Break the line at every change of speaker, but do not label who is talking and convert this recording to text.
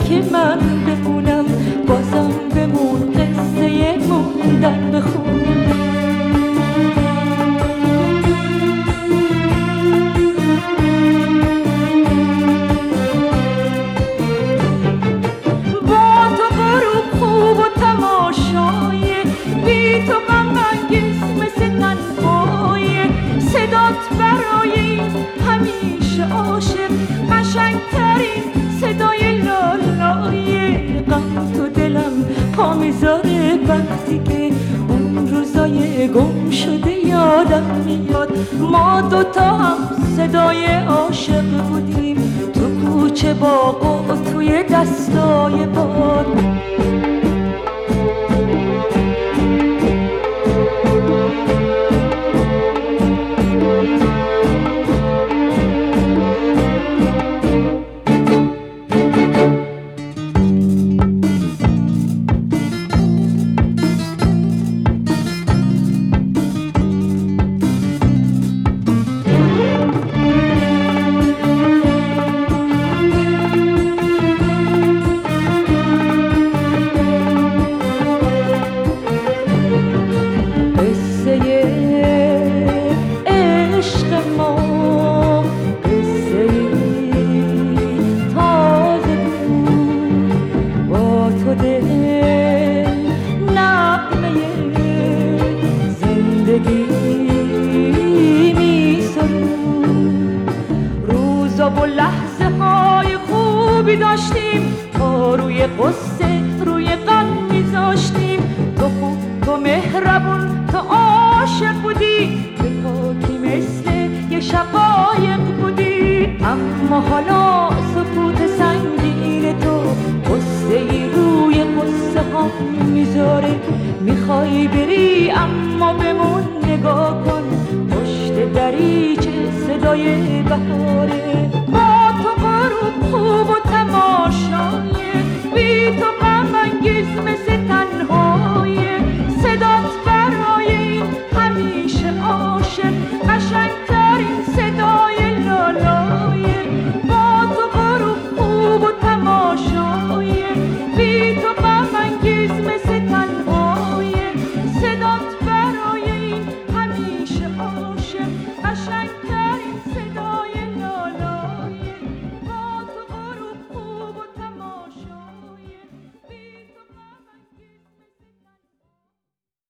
که من بمونم، بازم بمون قصه موندن بخون. با تو غروب خوب و تماشای، بی تو غم انگیز مثل تنهایی، صدات برای همیشه عاشق، قشنگترین صدای لالای غم تو دلم پا میذاره وقتی که اون روزای گم شده یادم میاد. ما دوتا هم صدای عاشق بودیم، تو کوچه باغ و توی دستای باد. و لحظه های خوبی داشتیم، تا روی قصه روی غم میذاشتیم. تو خوب، تو مهربون، تو عاشق بودی، به پاکی مثل یه شقایق بودی. اما حالا سکوت سنگین تو قصه ای روی قصه ها میذاره. میخوای بری اما بمون، نگاه کن پشت دریچه صدای بهاره. با تو غروب خوب و تماشایی،